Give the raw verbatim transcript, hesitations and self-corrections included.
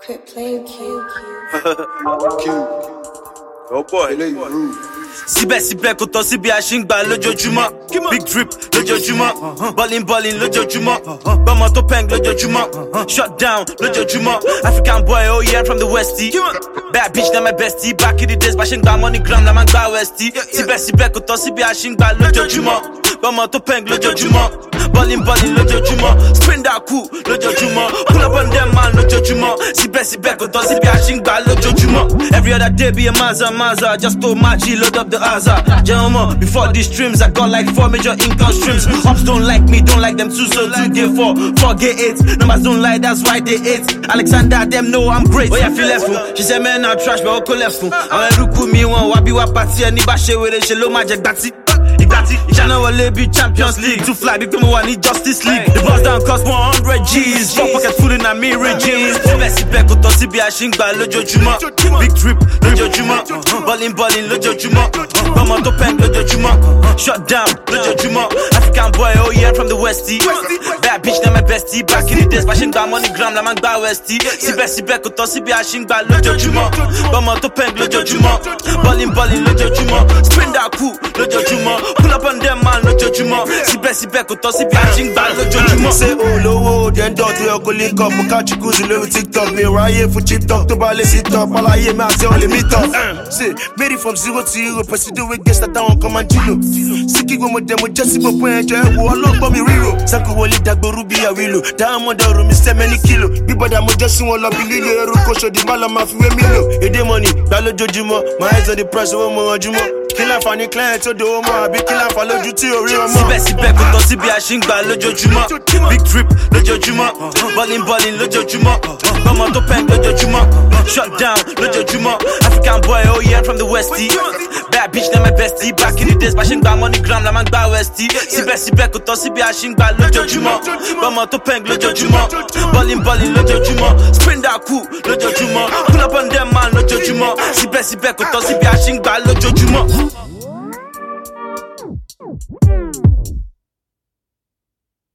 Quit playing cute. Cute. Oh boy. Síbẹ̀ síbẹ̀ kò tọ́ síbi àṣìǹgbà lójoojúmọ́. Big drip lójoojúmọ́. Ballin ballin lójoojúmọ́. Bọ́mọ tó peng lójoojúmọ́. Shut down lójoojúmọ́. African boy, oh yeah, from the Westie. Bad bitch, na my bestie. Back in the days, bá ṣe ń gba money gram, la máa ń gba Westie. Síbẹ̀ síbẹ̀ kò tọ́ síbi àṣìǹgbà lójoojúmọ́. Bọ́mọ tó peng lójoojúmọ́. Ballin ballin lójoojúmọ́. Spin that cool lójoojúmọ́. Pull up on them man lójoojúmọ́. Síbẹ̀ síbẹ̀ kò tọ́ síbi àṣìǹgbà lójoojúmọ́. Every other day be a Mazda Mazda. Just told my G load up the Azar. Gentlemen, before these streams, I got like four major income streams. Ops don't like me, don't like them too, so two get four, four get eight. Numbers don't lie, that's why they eight. Alexander, them know I'm great. Oh yeah, feel left fool. She said, man, I'm trash, but I'll left fool. I'm a ruku me one, wabi wapati, and Niba she with it, she low magic, that's it. Igati, Channel will be Champions League. To fly, become one in Justice League. The boss down cost one hundred G's. Four pocket full in a mirror jeans. Messi back, to Sibi Ashingba, Lojojuma. Big trip, Lojojuma. Ballin ballin, Lojojuma. Bama to pen, Lojojuma. Shut down, Lojojuma. African boy, oh yeah, from the Westie. Bad bitch, na my bestie. Back in the days, Bashingba, money gram, la man gba Westie. Sibe Sibe, to Sibi Ashingba, Lojojuma. Bama to pen, Lojojuma. Ballin ballin, Lojojuma. Spin that cool, Lojojuma. Pull up on them man, lójoojúmọ́. Síbẹ̀ síbẹ̀ kò tọ́ síbi àṣìǹgbà lójoojúmọ́. Say olówó then dot we go link up. Mo catch you cruising lórí TikTok. Mi ráyè fún chip talk tó bá lè sit up. Aláyé mi àti ọ̀lẹ́ meet up. Say made it from zero to hero. Presido wey gẹ́sà táwọn kan máa ń jìlò. Síkì gbọ́mọ dẹ̀ mo jẹ́ sí gbogbo ẹ̀jọ̀ ẹ̀wọ̀ ọlọ́gbọ́n mi ríro. Sanko wọlé dàgbòrú bí àwìlò. Diamond ọ̀rùn mi sẹ́mẹ́ ní kìlò. Bíbọ̀dà mo jẹ́ sí wọn lọ bí lílo ẹrú kò ṣòdì má lọ máa fi wé mi lò. Èdè money gbá lójoojúmọ́. My eyes on the price owó mo rànjúmọ́. Kí láǹfààní client tó dòwó mọ́ àbí kí láǹfà lójú tí orí ọmọ. Síbẹ̀síbẹ̀ kò tọ́ síbi àṣìǹgbà lójoojúmọ́. Big trip lójoojúmọ́. Ballin ballin lójoojúmọ́. Bọ́mọ tó peng lójoojúmọ́. Shut down lójoojúmọ́. African boy, oh yeah, from the Westie. Bad bitch, na my bestie. Back in the days, bá ṣe ń gba money gram, la máa ń gba Westie. Síbẹ̀síbẹ̀ kò tọ́ síbi àṣìǹgbà lójoojúmọ́. Bọ́mọ tó peng lójoojúmọ́. Ballin ballin lójoojúmọ́. Spin that cool lójoojúmọ́. Pull up on them man lójoojúmọ́. Síbẹ̀síbẹ̀ kò tọ́ síbi àṣìǹgbà lójoojúmọ́.